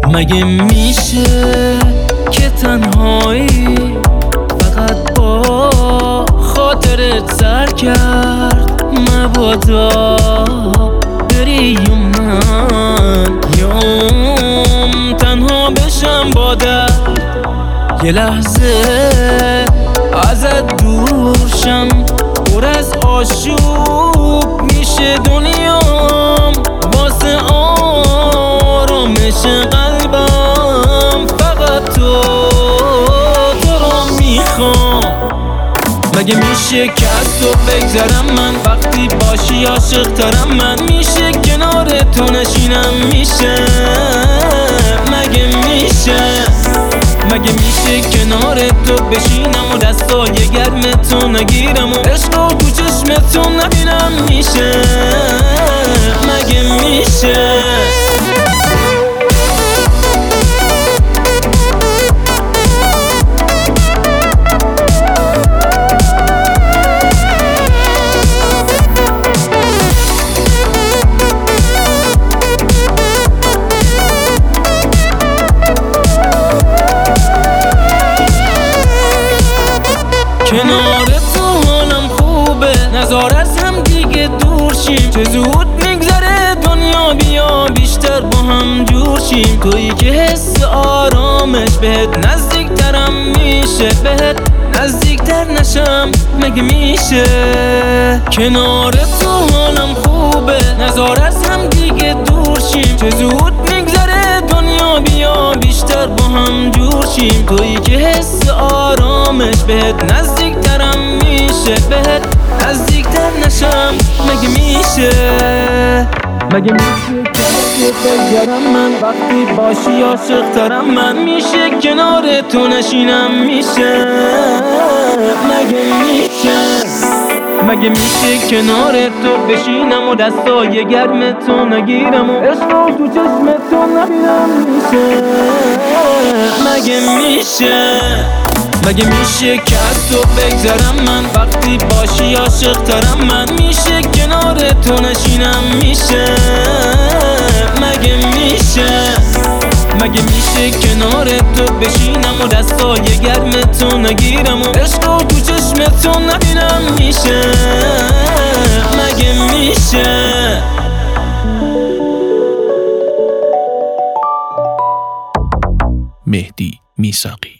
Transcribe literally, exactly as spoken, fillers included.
مگه میشه که تنهایی فقط با خاطرت سر کرد؟ مبادا بری و من یوم تنها بشم باده، یه لحظه ازت دور شم، پر از آشوب میشه دنیام، واسه آرامش قلبم فقط تو تو رو میخوام. مگه میشه که از تو بگذرم من، وقتی باشی عاشق ترم من، میشه کنار تو نشینم میشه؟ مگه میشه مگه میشه کنار تو بشینم و دستای گرم تو نگیرم و عشق رو تو چشم تو نبینم؟ میشه مگه میشه؟ کنار تو حالم خوبه، نزار از هم دیگه دور شیم، چه زود میگذره دنیا، بیا بیشتر با هم جور شیم. تویی که حس آرامش بهت نزدیکترم میشه، بهت نزدیکتر نشم مگه میشه؟ کنار تو حالم خوبه، نزار از هم دیگه دور شیم، چه زود میگذره دنیا، بیا بیشتر با هم جور شیم. تویی که حس آرامش بهت نزدیکترم میشه، بهت نزدیکتر نشم مگه میشه؟ مگه میشه که بگذرم من، وقتی باشی عاشق ترم من، میشه کنار تو نشینم میشه؟ مگه میشه مگه میشه کنار تو بشینم و دستای گرم تو نگیرم و عشق رو تو چشم تو نبینم؟ میشه مگه میشه مگه میشه که از تو بگذرم من، وقتی باشی عاشق ترم من، میشه کنار تو نشینم میشه؟ مگه میشه مگه میشه کنار تو بشینم و دستای گرم تو نگیرم و عشق رو تو چشم تو نبینم؟ میشه مگه میشه؟ مهدی میثاقی.